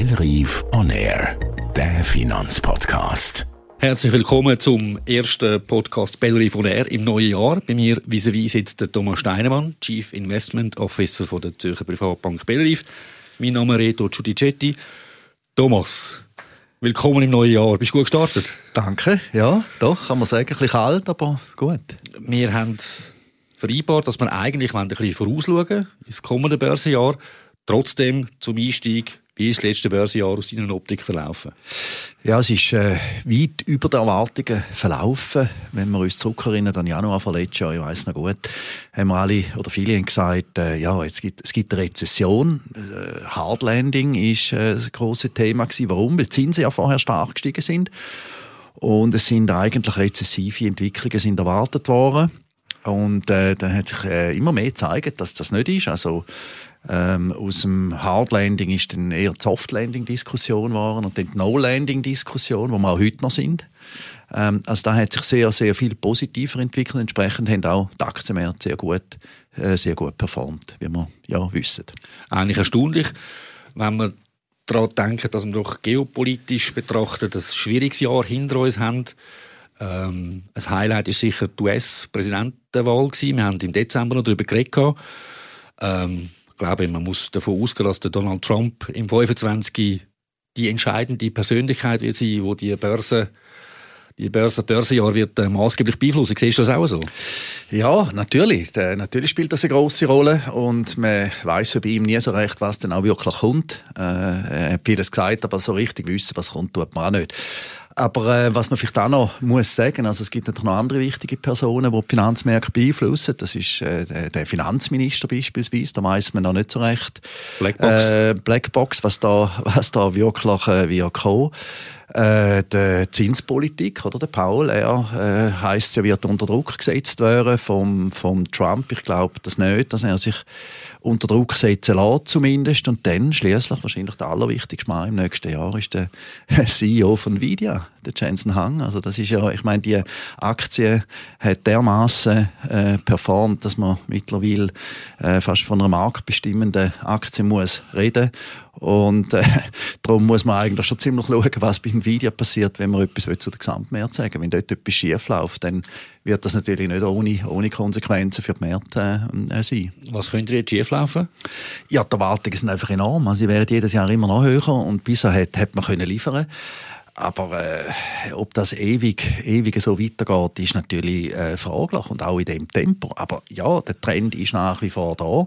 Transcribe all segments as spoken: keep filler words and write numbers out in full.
Bellerive on Air, der Finanzpodcast. Herzlich willkommen zum ersten Podcast Bellerive on Air im neuen Jahr. Bei mir vis-à-vis sitzt der Thomas Steinemann, Chief Investment Officer von der Zürcher Privatbank Bellerive. Mein Name ist Reto Giudicetti. Thomas, willkommen im neuen Jahr. Bist du gut gestartet? Danke, ja, doch, kann man sagen, ein bisschen kalt, aber gut. Wir haben vereinbart, dass wir eigentlich ein bisschen vorausschauen ins kommende Börsenjahr. Trotzdem zum Einstieg, wie ist das letzte Börsenjahr aus deiner Optik verlaufen? Ja, es ist äh, weit über die Erwartungen verlaufen. Wenn wir uns zurückerinnern an Januar von letztes Jahr, ich weiss noch gut, haben wir alle oder viele haben gesagt, äh, ja, jetzt gibt, es gibt eine Rezession. Äh, Hard Landing ist äh, das grosse Thema gewesen. Warum? Weil die Zinsen ja vorher stark gestiegen sind. Und es sind eigentlich rezessive Entwicklungen sind erwartet worden. Und äh, dann hat sich äh, immer mehr gezeigt, dass das nicht ist. Also Ähm, aus dem Hard Landing ist dann eher die Soft Landing Diskussion geworden und dann die No Landing Diskussion, wo wir auch heute noch sind. Ähm, also da hat sich sehr, sehr viel positiver entwickelt. Entsprechend haben auch die Aktienmärkte sehr gut, äh, sehr gut performt, wie wir ja wissen. Eigentlich erstaunlich, wenn wir daran denken, dass wir doch geopolitisch betrachtet ein schwieriges Jahr hinter uns haben. Ähm, ein Highlight ist sicher die U S-Präsidentenwahl gewesen. Wir haben im Dezember noch darüber geredet. Ähm, Ich glaube, man muss davon ausgehen, dass der Donald Trump im fünfundzwanzig die entscheidende Persönlichkeit wird sein, die die Börse, die Börse, Börsenjahr wird äh, maßgeblich beeinflussen. Siehst du das auch so? Ja, natürlich. Äh, natürlich spielt das eine grosse Rolle und man weiss ja bei ihm nie so recht, was denn auch wirklich kommt. Äh, er hat vieles gesagt, aber so richtig wissen, was kommt, tut man auch nicht. Aber äh, was man vielleicht auch noch muss sagen, also es gibt natürlich noch andere wichtige Personen, die die Finanzmärkte beeinflussen. Das ist äh, der Finanzminister beispielsweise, da weiss man noch nicht so recht. Blackbox. Äh, Blackbox, was da, was da wirklich äh, wird kommen. Äh, die Zinspolitik, oder? Der Paul, er äh, heisst, er wird unter Druck gesetzt werden vom, vom Trump. Ich glaube das nicht, dass er sich unter Druck setzen lässt, zumindest. Und dann schliesslich wahrscheinlich der allerwichtigste Mann im nächsten Jahr ist der C E O von Nvidia, der Jensen Huang. Also das ist ja, ich meine, die Aktie hat dermaßen äh, performt, dass man mittlerweile äh, fast von einer marktbestimmenden Aktie muss reden. Und äh, darum muss man eigentlich schon ziemlich schauen, was bei Nvidia passiert, wenn man etwas zu den Gesamtmärkten sagen will. Wenn dort etwas schief läuft, dann wird das natürlich nicht ohne, ohne Konsequenzen für die Märkte äh, sein. Was könnte jetzt schief laufen? Ja, die Erwartungen sind einfach enorm. Also sie werden jedes Jahr immer noch höher und bisher hat, hat man können liefern. Aber äh, ob das ewig, ewig so weitergeht, ist natürlich äh, fraglich und auch in dem Tempo. Aber ja, der Trend ist nach wie vor da.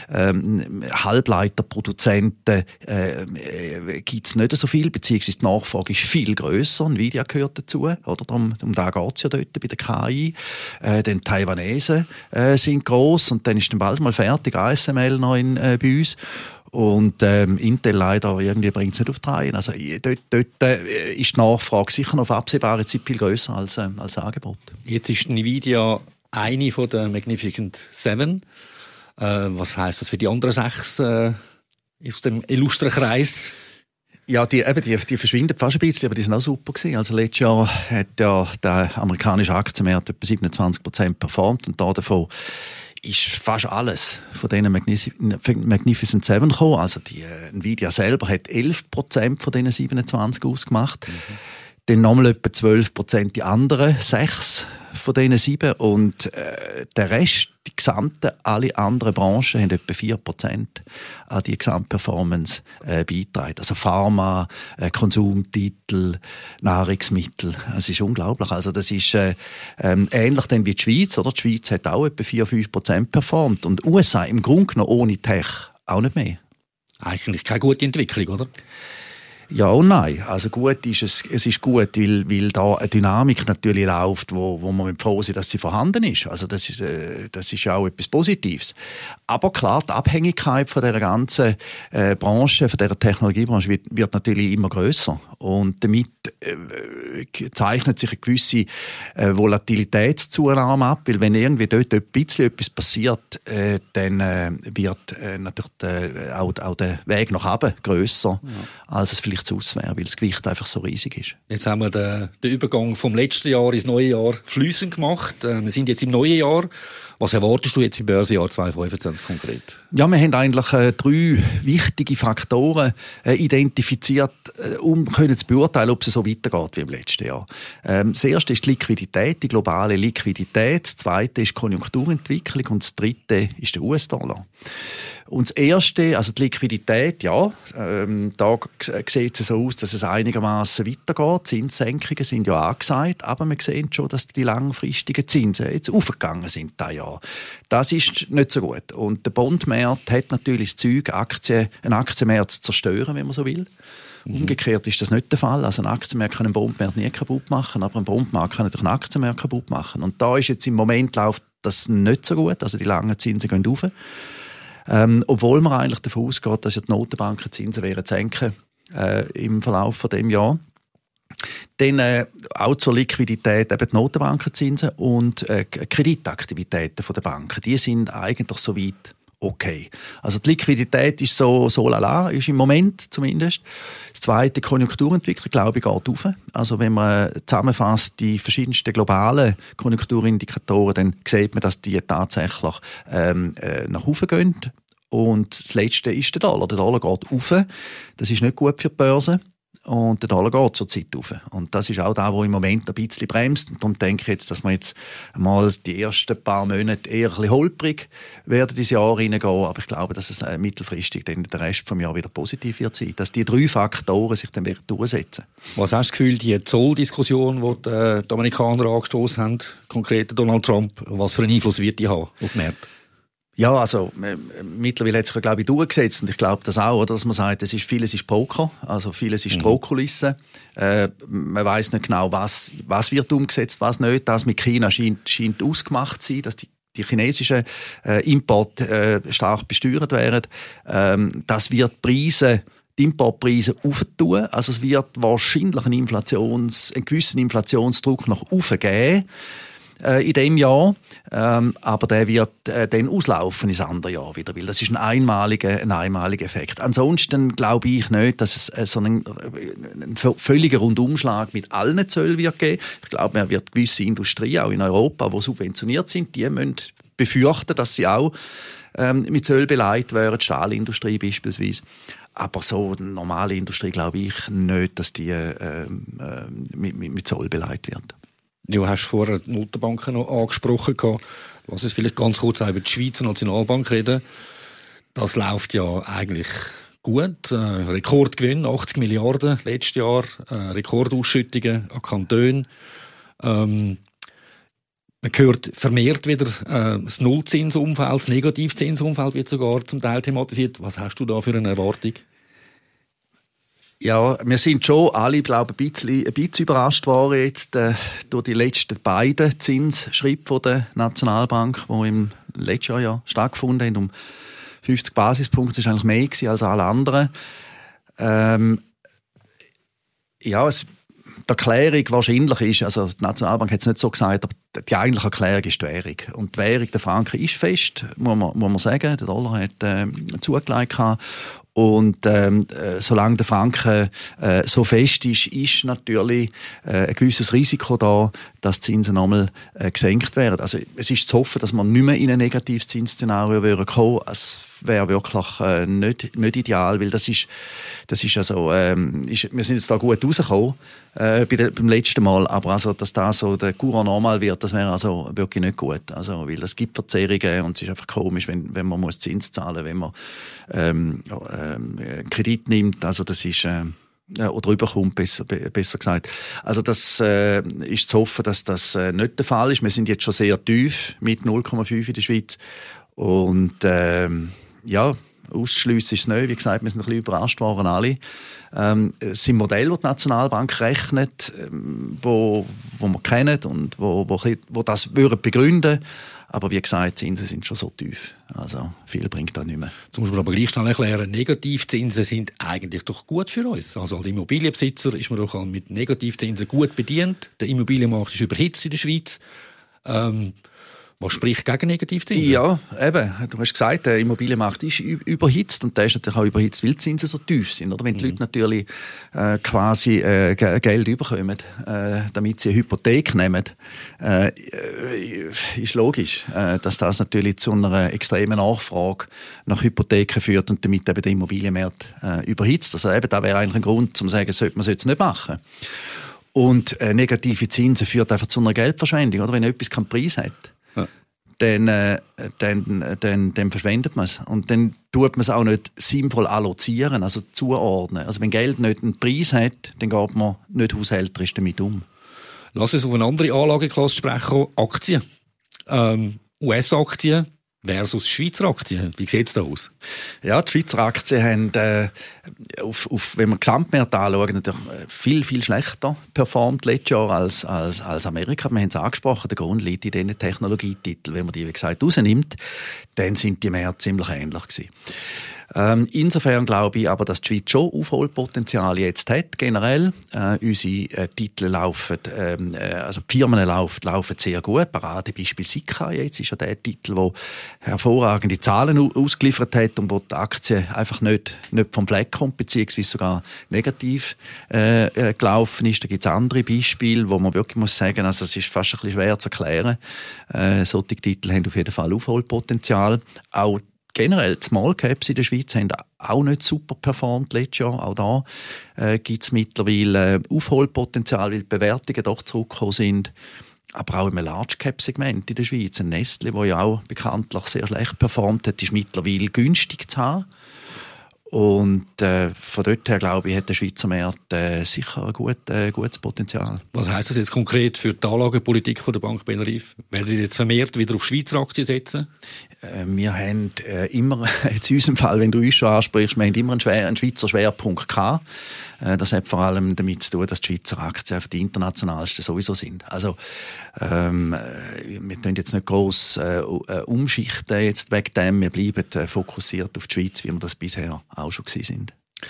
Ähm, Halbleiterproduzenten äh, äh, gibt es nicht so viel, beziehungsweise die Nachfrage ist viel grösser. Nvidia gehört dazu, oder? Um, um da geht es ja dort bei der K I. Äh, dann die Taiwanesen äh, sind gross und dann ist dann bald mal fertig, A S M L noch in, äh, bei uns. Und ähm, Intel leider irgendwie bringt es nicht auf die Reihe. Also dort, dort äh, ist die Nachfrage sicher noch auf absehbare Zeit viel grösser als, äh, als das Angebot. Jetzt ist Nvidia eine von der Magnificent Seven. Äh, was heisst das für die anderen sechs äh, aus dem illustren Kreis? Ja, die, eben, die, die verschwinden fast ein bisschen, aber die sind auch super gewesen. Also letztes Jahr hat ja der amerikanische Aktienmarkt etwa siebenundzwanzig Prozent performt und da davon ist fast alles von diesen Magnificent Seven gekommen. Also die äh, Nvidia selber hat elf Prozent von diesen siebenundzwanzig ausgemacht. Mhm. Dann nochmal etwa zwölf Prozent die anderen sechs von diesen sieben. Und äh, der Rest, die gesamte, alle anderen Branchen haben etwa vier Prozent an die Gesamtperformance äh, beigetragen. Also Pharma, äh, Konsumtitel, Nahrungsmittel. Es ist unglaublich. Also das ist äh, ähm, ähnlich dann wie die Schweiz. Oder? Die Schweiz hat auch etwa vier bis fünf Prozent performt. Und U S A im Grunde genommen ohne Tech auch nicht mehr. Eigentlich keine gute Entwicklung, oder? Ja und nein. Also gut ist es, es ist gut, weil, weil da eine Dynamik natürlich läuft, wo, wo man froh ist, dass sie vorhanden ist. Also das ist, äh, das ist auch etwas Positives. Aber klar, die Abhängigkeit von der ganzen äh, Branche, von der Technologiebranche wird, wird natürlich immer grösser. Und damit äh, zeichnet sich eine gewisse äh, Volatilitätszunahme ab, weil wenn irgendwie dort ein bisschen etwas passiert, äh, dann äh, wird äh, natürlich äh, auch, auch der Weg nach oben grösser, ja, als es vielleicht sonst wäre, weil das Gewicht einfach so riesig ist. Jetzt haben wir den, den Übergang vom letzten Jahr ins neue Jahr fließend gemacht. Wir sind jetzt im neuen Jahr. Was erwartest du jetzt im Börsenjahr zwanzig fünfundzwanzig konkret? Ja, wir haben eigentlich äh, drei wichtige Faktoren äh, identifiziert, äh, um können zu beurteilen, ob es so weitergeht wie im letzten Jahr. Ähm, das erste ist die Liquidität, die globale Liquidität. Das zweite ist die Konjunkturentwicklung und das dritte ist der U S-Dollar. Und das erste, also die Liquidität, ja, ähm, da sieht es so aus, dass es einigermaßen weitergeht. Zinssenkungen sind ja angesagt, aber wir sehen schon, dass die langfristigen Zinsen jetzt aufgegangen sind dieses Jahr. Das ist nicht so gut. Und der Bondmarkt hat natürlich das Zeug, Aktien, einen Aktienmarkt zu zerstören, wenn man so will. Mhm. Umgekehrt ist das nicht der Fall. Also ein Aktienmarkt kann einen Bondmarkt nie kaputt machen, aber ein Bondmarkt kann natürlich einen Aktienmarkt kaputt machen. Und da ist jetzt im Moment läuft das nicht so gut. Also die langen Zinsen gehen rauf. Ähm, obwohl man eigentlich davon ausgeht, dass ja die Notenbanken Zinsen werden senken äh, im Verlauf von dem Jahr. Dann äh, auch zur Liquidität eben die Notenbankenzinsen und äh, Kreditaktivitäten der Banken. Die sind eigentlich soweit okay. Also die Liquidität ist so, so lala, ist im Moment zumindest. Das zweite, die Konjunkturentwicklung, glaube ich, geht rauf. Also wenn man zusammenfasst die verschiedensten globalen Konjunkturindikatoren, dann sieht man, dass die tatsächlich ähm, äh, nach oben gehen. Und das Letzte ist der Dollar. Der Dollar geht rauf. Das ist nicht gut für die Börse. Und der Dollar geht zur Zeit rauf. Und das ist auch da, wo im Moment ein bisschen bremst. Und darum denke ich jetzt, dass wir jetzt mal die ersten paar Monate eher ein bisschen holprig werden dieses Jahr reingehen. Aber ich glaube, dass es mittelfristig dann den Rest des Jahres wieder positiv wird sein. Dass die drei Faktoren sich dann wieder durchsetzen. Was hast du das Gefühl, die Zolldiskussion, die die Amerikaner angestoßen haben, konkret Donald Trump, was für einen Einfluss wird die haben auf den Markt? Ja, also äh, mittlerweile hat sich, glaube ich, durchgesetzt und ich glaube das auch, oder, dass man sagt, es ist, vieles ist Poker, also vieles ist mhm. Drohkulisse. Äh, man weiß nicht genau, was, was wird umgesetzt, was nicht. Das mit China scheint, scheint ausgemacht zu sein, dass die, die chinesischen äh, Importe äh, stark besteuert werden. Ähm, das wird Preise die Importpreise aufentun. Also es wird wahrscheinlich einen, Inflations-, einen gewissen Inflationsdruck nach oben geben in diesem Jahr, ähm, aber der wird äh, dann auslaufen ins andere Jahr wieder, weil das ist ein einmaliger, ein einmaliger Effekt. Ansonsten glaube ich nicht, dass es äh, so einen, einen völliger Rundumschlag mit allen Zöllen wird geben. Ich glaube, man wird gewisse Industrien, auch in Europa, die subventioniert sind, die müssen befürchten, dass sie auch ähm, mit Zöll beleidigt werden, die Stahlindustrie beispielsweise. Aber so eine normale Industrie glaube ich nicht, dass die äh, äh, mit, mit, mit Zoll beleidigt wird. Du hast vorher die Notenbanken noch angesprochen. Lass uns vielleicht ganz kurz über die Schweizer Nationalbank reden. Das läuft ja eigentlich gut. Äh, Rekordgewinn, achtzig Milliarden letztes Jahr. Äh, Rekordausschüttungen an Kantonen. Ähm, man hört vermehrt wieder äh, das Nullzinsumfeld, das Negativzinsumfeld wird sogar zum Teil thematisiert. Was hast du da für eine Erwartung? Ja, wir sind schon alle, glaube ich, ein bisschen, ein bisschen überrascht worden jetzt äh, durch die letzten beiden Zinsschritte der Nationalbank, die im letzten Jahr ja stattgefunden haben. Um fünfzig Basispunkte, das war eigentlich mehr gewesen als alle anderen. Ähm, ja, es, die Erklärung wahrscheinlich ist, also die Nationalbank hat es nicht so gesagt, aber die eigentliche Erklärung ist die Währung. Und die Währung, der Franken, ist fest, muss man, muss man sagen. Der Dollar hat äh, zugelegt. Und ähm, äh, solange der Franken äh, so fest ist, ist natürlich äh, ein gewisses Risiko da, dass die Zinsen nochmal äh, gesenkt werden. Also es ist zu hoffen, dass man nicht mehr in ein negatives Zinsszenario kommen würden. Es wäre wirklich äh, nicht, nicht ideal, weil das ist, das ist also, ähm, ist, wir sind jetzt da gut rausgekommen äh, bei der, beim letzten Mal, aber also, dass das so der Courant normal wird, das wäre also wirklich nicht gut. Also, weil es gibt Verzerrungen und es ist einfach komisch, wenn, wenn man muss Zins zahlen muss, wenn man ähm, ähm, Kredit nimmt. Also das ist äh, oder rüberkommt, besser, besser gesagt. Also das äh, ist zu hoffen, dass das äh, nicht der Fall ist. Wir sind jetzt schon sehr tief mit null Komma fünf in der Schweiz und ähm, ja, ausschliessen ist es nicht. Wie gesagt, wir sind ein bisschen überrascht worden alle. Ähm, es sind Modelle, die die Nationalbank rechnet, ähm, wo, wo wir kennen und wo, wo, wo das würden begründen. Aber wie gesagt, die Zinsen sind schon so tief. Also viel bringt das nicht mehr. Jetzt muss man aber gleich schnell erklären, Negativzinsen sind eigentlich doch gut für uns. Also als Immobilienbesitzer ist man doch mit Negativzinsen gut bedient. Der Immobilienmarkt ist überhitzt in der Schweiz. Ähm, Was spricht gegen Negativzinsen? Ja, eben. Du hast gesagt, der Immobilienmarkt ist überhitzt und der ist natürlich auch überhitzt, weil die Zinsen so tief sind. Oder? Wenn die mhm. Leute natürlich äh, quasi äh, Geld überkommen, äh, damit sie eine Hypothek nehmen, äh, ist logisch, äh, dass das natürlich zu einer extremen Nachfrage nach Hypotheken führt und damit eben der Immobilienmarkt äh, überhitzt. Also eben, da wäre eigentlich ein Grund, um zu sagen, sollte man es jetzt nicht machen. Und äh, negative Zinsen führt einfach zu einer Geldverschwendung, oder? Wenn etwas keinen Preis hat. Ja. Dann, äh, dann, dann, dann verschwendet man es. Und dann tut man es auch nicht sinnvoll allozieren, also zuordnen. Also wenn Geld nicht einen Preis hat, dann geht man nicht haushälterisch damit um. Lass uns auf eine andere Anlageklasse sprechen, Aktien. Ähm, U S-Aktien versus Schweizer Aktien. Wie sieht es da aus? Ja, die Schweizer Aktien haben, äh, auf, auf, wenn wir Gesamtmärkte anschauen, natürlich viel, viel schlechter performt letztes Jahr als, als, als Amerika. Wir haben es angesprochen, der Grund liegt in diesen Technologietiteln. Wenn man die, wie gesagt, rausnimmt, dann sind die Märkte ziemlich ähnlich gewesen. Ähm, insofern glaube ich aber, dass die Schweiz schon Aufholpotenzial jetzt hat, generell. Äh, unsere äh, Titel laufen, ähm, äh, also die Firmen laufen, laufen sehr gut. Paradebeispiel Sika jetzt ist ja der Titel, der hervorragende Zahlen ausgeliefert hat und wo die Aktie einfach nicht, nicht vom Fleck kommt, beziehungsweise sogar negativ äh, gelaufen ist. Da gibt es andere Beispiele, wo man wirklich muss sagen, also es ist fast ein bisschen schwer zu erklären. Äh, solche Titel haben auf jeden Fall Aufholpotenzial. Auch generell, die Small Caps in der Schweiz haben auch nicht super performt letztes Jahr. Auch da äh, gibt es mittlerweile äh, Aufholpotenzial, weil die Bewertungen doch zurückgekommen sind. Aber auch im Large Cap Segment in der Schweiz. Ein Nestle, das ja auch bekanntlich sehr schlecht performt hat, ist mittlerweile günstig zu haben. Und äh, von dort her, glaube ich, hat der Schweizer Markt äh, sicher ein gut, äh, gutes Potenzial. Was heisst das jetzt konkret für die Anlagepolitik von der Bank Bellerive? Werden Sie jetzt vermehrt wieder auf Schweizer Aktien setzen? Äh, wir haben äh, immer, jetzt in unserem Fall, wenn du uns schon ansprichst, wir haben immer einen, Schwer, einen Schweizer Schwerpunkt gehabt. Äh, das hat vor allem damit zu tun, dass die Schweizer Aktien die internationalsten sowieso sind. Also ähm, wir tun jetzt nicht gross äh, umschichten jetzt wegen dem. Wir bleiben äh, fokussiert auf die Schweiz, wie wir das bisher auch schon gewesen sind.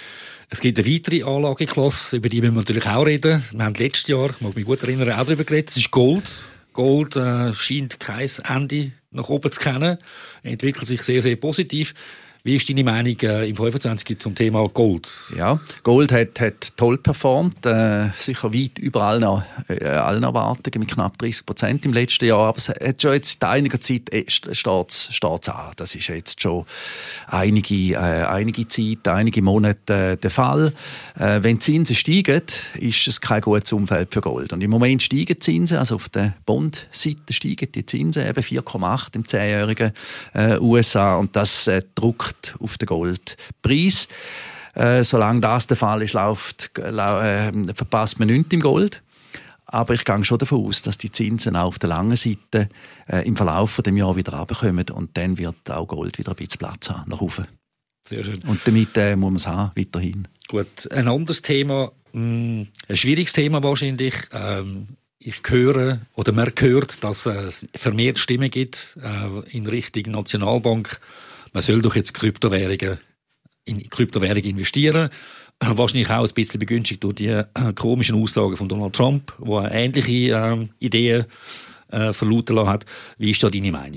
Es gibt eine weitere Anlageklasse, über die müssen wir natürlich auch reden. Wir haben letztes Jahr, ich mag mich gut erinnern, auch darüber geredet. Das ist Gold. Gold äh, scheint kein Ende nach oben zu kennen. Entwickelt sich sehr, sehr positiv. Wie ist deine Meinung äh, im fünfundzwanzig zum Thema Gold? Ja, Gold hat, hat toll performt, äh, sicher weit über allen, äh, allen Erwartungen, mit knapp dreißig Prozent im letzten Jahr. Aber es hat schon jetzt seit einiger Zeit äh, steht's, steht's an. Das ist jetzt schon einige, äh, einige Zeit, einige Monate äh, der Fall. Äh, wenn die Zinsen steigen, ist es kein gutes Umfeld für Gold. Und im Moment steigen die Zinsen, also auf der Bond-Seite steigen die Zinsen, eben vier Komma acht im zehnjährigen äh, U S A. Und das äh, druckt auf den Goldpreis. Äh, solange das der Fall ist, läuft, äh, verpasst man nichts im Gold. Aber ich gehe schon davon aus, dass die Zinsen auch auf der langen Seite äh, im Verlauf des Jahres wieder runterkommen und dann wird auch Gold wieder ein bisschen Platz haben, nach oben. Sehr schön. Und damit äh, muss man es haben, weiterhin. Gut, ein anderes Thema, mh, ein schwieriges Thema wahrscheinlich. Ähm Ich höre, oder man hört, dass es vermehrt Stimmen gibt äh, in Richtung Nationalbank. Man soll doch jetzt Kryptowährungen in Kryptowährungen investieren. Wahrscheinlich auch ein bisschen begünstigt durch die äh, komischen Aussagen von Donald Trump, der eine ähnliche äh, Ideen äh, verlauten lassen hat. Wie ist da deine Meinung?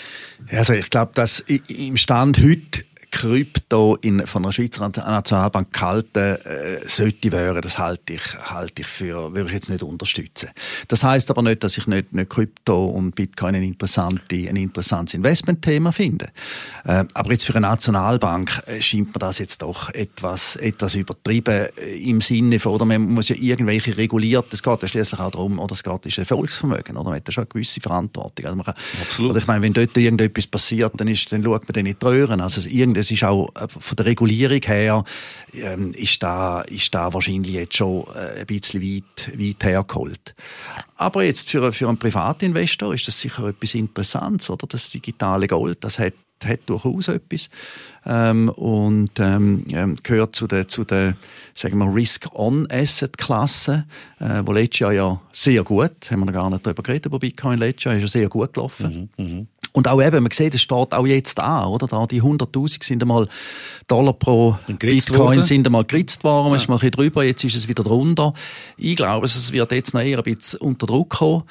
Also ich glaube, dass im Stand heute Krypto in, von einer Schweizer Nationalbank gehalten äh, sollte werden, das halte ich, halte ich für, würde ich jetzt nicht unterstützen. Das heisst aber nicht, dass ich nicht, nicht Krypto und Bitcoin ein, interessante, ein interessantes Investmentthema finde. Äh, aber jetzt für eine Nationalbank äh, scheint mir das jetzt doch etwas, etwas übertrieben äh, im Sinne von, oder man muss ja irgendwelche reguliert, es geht ja schließlich auch darum, oder es geht, ist ein Volksvermögen, oder man hat ja schon eine gewisse Verantwortung. Also man kann, Absolut. Oder ich meine, wenn dort irgendetwas passiert, dann, ist, dann schaut man dann nicht die Röhren. Also es ist auch von der Regulierung her ähm, ist, da, ist da wahrscheinlich jetzt schon äh, ein bisschen weit, weit hergeholt. Aber jetzt für, für einen Privatinvestor ist das sicher etwas Interessantes, oder? Das digitale Gold, das hat, hat durchaus etwas ähm, und ähm, gehört zu der, zu der sagen wir, Risk-on-Asset-Klasse, äh, wo letztes Jahr ja sehr gut, haben wir noch gar nicht darüber geredet, aber Bitcoin letztes Jahr ist ja sehr gut gelaufen. Mhm, mh. Und auch eben, man sieht, es steht auch jetzt an, oder? Da die hunderttausend sind einmal Dollar pro Bitcoin worden. sind einmal geritzt worden, man ja. ist mal ein bisschen drüber, jetzt ist es wieder drunter. Ich glaube, es wird jetzt noch eher ein bisschen unter Druck kommen,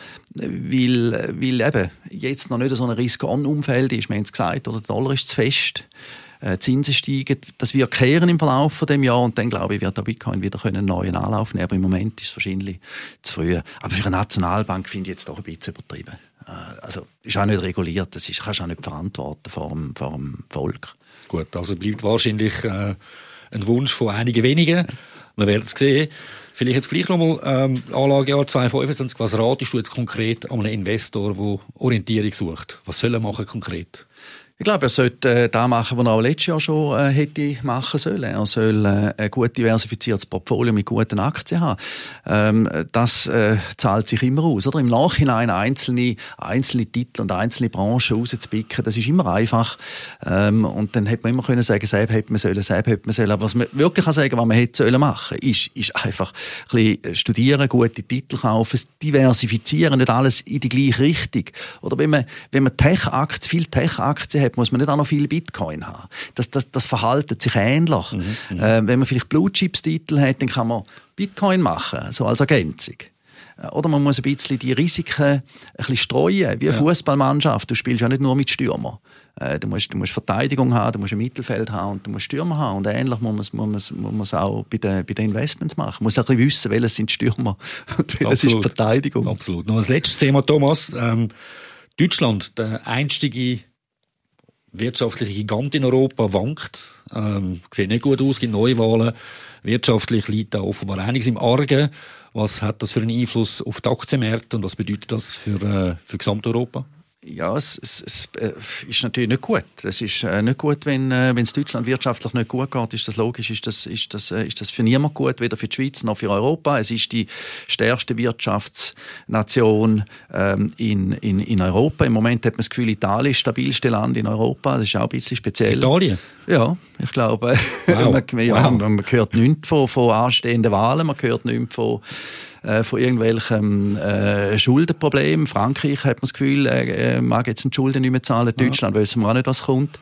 weil, weil eben jetzt noch nicht so ein Risk-on-Umfeld ist. Wir haben es gesagt, oder? Der Dollar ist zu fest. Die Zinsen steigen, das wird kehren im Verlauf von dem Jahr und dann, glaube ich, wird der Bitcoin wieder einen neuen Anlauf nehmen. Aber im Moment ist es wahrscheinlich zu früh. Aber für eine Nationalbank finde ich jetzt doch ein bisschen übertrieben. Also, ist auch nicht reguliert, das ist, kannst du auch nicht verantworten vor dem, vor dem Volk. Gut, also bleibt wahrscheinlich äh, ein Wunsch von einigen wenigen. Wir werden es sehen. Vielleicht jetzt gleich nochmal ähm, Anlagejahr zweitausendfünfundzwanzig. Was ratest du jetzt konkret an einem Investor, der Orientierung sucht? Was soll er machen konkret? Ich glaube, er sollte äh, das machen, was er auch letztes Jahr schon äh, hätte machen sollen. Er soll äh, ein gut diversifiziertes Portfolio mit guten Aktien haben. Ähm, das äh, zahlt sich immer aus. Oder? Im Nachhinein einzelne, einzelne Titel und einzelne Branchen rauszupicken, das ist immer einfach. Ähm, und dann hätte man immer können sagen, selber hätte man sollen, selber hätte man sollen. Aber was man wirklich kann sagen, was man hätte sollen machen, ist, ist einfach ein bisschen studieren, gute Titel kaufen, diversifizieren, nicht alles in die gleiche Richtung. Oder wenn man, wenn man Tech-Aktien, viele Tech-Aktien hat, muss man nicht auch noch viel Bitcoin haben. Das, das, das verhaltet sich ähnlich. Mhm, äh, wenn man vielleicht Blue-Chips-Titel hat, dann kann man Bitcoin machen, so als Ergänzung. Oder man muss ein bisschen die Risiken ein bisschen streuen, wie eine ja. Fußballmannschaft. Du spielst ja nicht nur mit Stürmern. Äh, du, musst, du musst Verteidigung haben, du musst ein Mittelfeld haben und du musst Stürmer haben. Und ähnlich muss man es muss, muss auch bei den, bei den Investments machen. Man muss auch ein bisschen wissen, welches sind Stürmer und welches ist Verteidigung. Absolut. Noch ein letztes Thema, Thomas. Ähm, Deutschland, der einstige wirtschaftliche Gigant in Europa, wankt. Ähm, sieht nicht gut aus, gibt Neuwahlen. Wirtschaftlich liegt da offenbar einiges im Argen. Was hat das für einen Einfluss auf die Aktienmärkte und was bedeutet das für, äh, für Gesamteuropa? Ja, es, es, es äh, ist natürlich nicht gut. Es ist äh, nicht gut, wenn äh, es Deutschland wirtschaftlich nicht gut geht. Ist das logisch? Ist das, ist das, äh, ist das für niemand gut, weder für die Schweiz noch für Europa? Es ist die stärkste Wirtschaftsnation ähm, in, in, in Europa. Im Moment hat man das Gefühl, Italien ist das stabilste Land in Europa. Das ist auch ein bisschen speziell. Italien? Ja, ich glaube. Wow. man, ja, wow. man hört nichts von, von anstehenden Wahlen, man hört nichts von von irgendwelchen äh, Schuldenproblemen. Frankreich hat man das Gefühl, äh, mag jetzt die Schulden nicht mehr zahlen. Deutschland ja. wissen wir auch nicht, was kommt.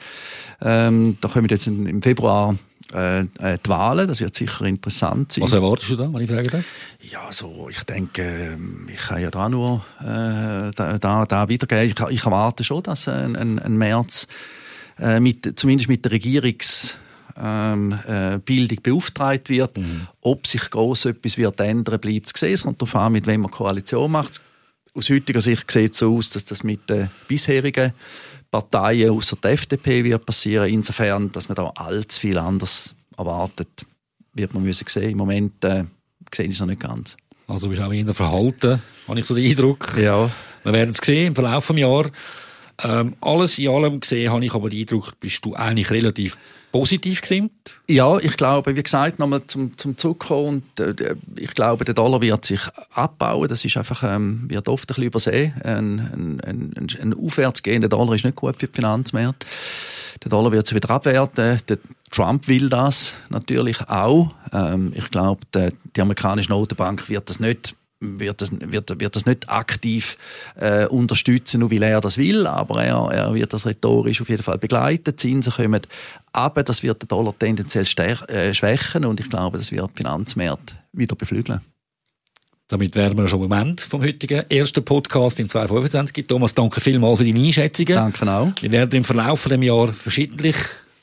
Ähm, da kommen jetzt im Februar äh, die Wahlen. Das wird sicher interessant sein. Was erwartest du da, wenn ich fragen darf? Ja, so, ich denke, ich kann ja da nur äh, da, da, da wiedergeben. Ich, ich erwarte schon, dass ein, ein, ein März äh, mit, zumindest mit der Regierungs Ähm, äh, Bildung beauftragt wird. Mhm. Ob sich gross etwas wird ändern, bleibt zu sehen. Es kommt darauf an, mit wem man Koalition macht. Aus heutiger Sicht sieht es so aus, dass das mit den bisherigen Parteien außer der F D P wird passieren. Insofern, dass man da allzu viel anders erwartet, wird man müssen sehen. Im Moment äh, sehe ich es noch nicht ganz. Also bist du auch eher verhalten, habe ich so den Eindruck. Ja. Wir werden es sehen im Verlauf des Jahres. Ähm, alles in allem gesehen habe ich aber den Eindruck, bist du eigentlich relativ positiv gestimmt? Ja, ich glaube, wie gesagt, nochmal zum, zum Zurückkommen, und, äh, ich glaube, der Dollar wird sich abbauen. Das ist einfach, ähm, wird oft ein bisschen übersehen. Ein, ein, ein, ein aufwärtsgehender Dollar ist nicht gut für die Finanzmärkte. Der Dollar wird sich wieder abwerten. Der Trump will das natürlich auch. Ähm, ich glaube, die, die amerikanische Notenbank wird das nicht wird das, wird, wird das nicht aktiv äh, unterstützen, nur weil er das will, aber er, er wird das rhetorisch auf jeden Fall begleiten. Die Zinsen kommen runter, das wird den Dollar tendenziell stär, äh, schwächen und ich glaube, das wird die Finanzmärkte wieder beflügeln. Damit wären wir schon am Ende vom heutigen ersten Podcast im zweitausendfünfundzwanzig. Thomas, danke vielmals für deine Einschätzungen. Danke auch. Wir werden im Verlauf des Jahres verschiedentlich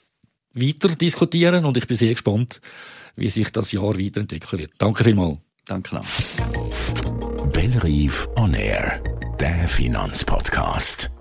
weiter diskutieren und ich bin sehr gespannt, wie sich das Jahr weiterentwickeln wird. Danke vielmals. Danke auch. Bellerive on Air, der Finanzpodcast.